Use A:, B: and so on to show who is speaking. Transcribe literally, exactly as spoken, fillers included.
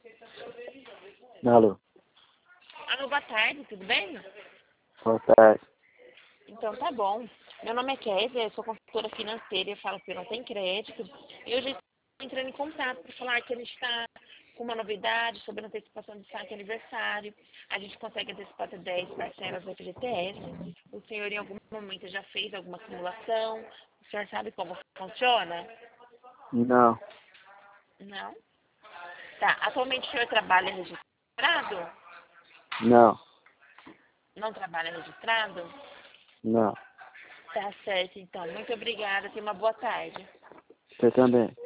A: Alô.
B: Alô, boa tarde, tudo bem?
A: Boa tarde.
B: Então tá bom. Meu nome é Kézia, eu sou consultora financeira e falo que eu não tenho crédito. E hoje estou entrando em contato para falar que a gente está com uma novidade sobre a antecipação do saque aniversário. A gente consegue antecipar até dez parcelas do F G T S. O senhor em algum momento já fez alguma simulação? O senhor sabe como funciona?
A: Não.
B: Não? Tá. Atualmente o senhor trabalha registrado?
A: Não.
B: Não trabalha registrado?
A: Não.
B: Tá certo, então. Muito obrigada. Tenha uma boa tarde.
A: Você também.